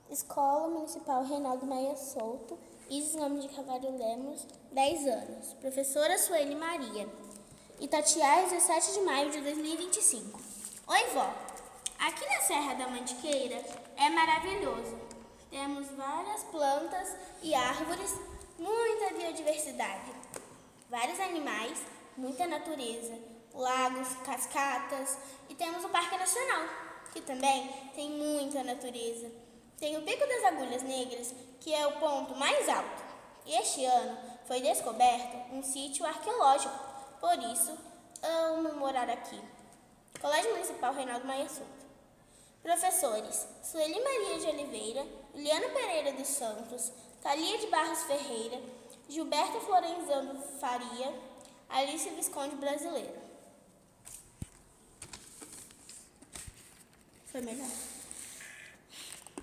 Escola Municipal Reinaldo Maia Souto, Isis Gomes de Carvalho Lemos, 10 anos. Professora Sueli Maria. Itatiaia, 17 de maio de 2025. Oi, vó. Aqui na Serra da Mantiqueira é maravilhoso. Temos várias plantas e árvores, muita biodiversidade, vários animais, muita natureza, lagos, cascatas e temos o Parque Nacional, que também tem muita natureza. Tem o Pico das Agulhas Negras, que é o ponto mais alto. E este ano foi descoberto um sítio arqueológico, por isso amo morar aqui. Colégio Municipal Reinaldo Maia Souto. Professores: Sueli Maria de Oliveira, Juliana Pereira dos Santos, Thalia de Barros Ferreira, Gilberto Florenzano Faria, Alice Visconde Brasileiro. Foi melhor?